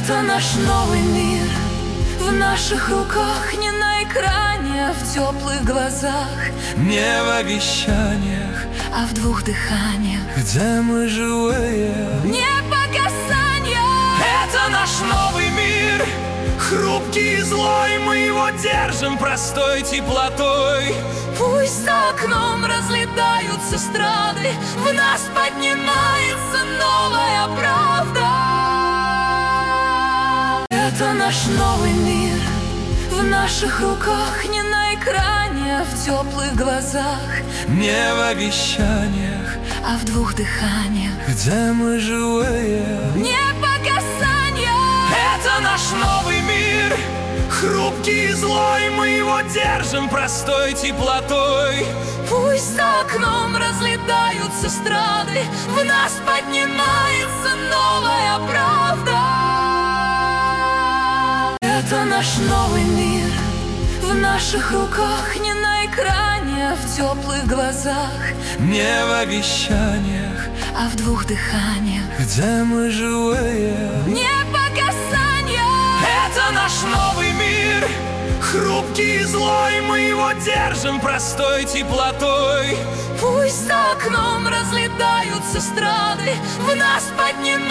Это наш новый мир, в наших руках, не на экране, а в теплых глазах, не в обещаниях, а в двух дыханиях, где мы живые, не по касанию. Это наш новый мир, хрупкий и злой, мы его держим простой теплотой. Пусть за окном разлетаются страды, в нас поднимается новая правда. Это наш новый мир, в наших руках, не на экране, а в теплых глазах, не в обещаниях, а в двух дыханиях, где мы живые, не по касанию. Это наш новый мир, хрупкий и злой, мы его держим простой теплотой. Пусть за окном разлетаются страды, в нас поднимается новая правда. Это наш новый мир, в наших руках, не на экране, а в теплых глазах, не в обещаниях, а в двух дыханиях, где мы живые, не по касанию. Это наш новый мир, хрупкий и злой, мы его держим простой теплотой. Пусть за окном разлетаются страды, в нас поднимается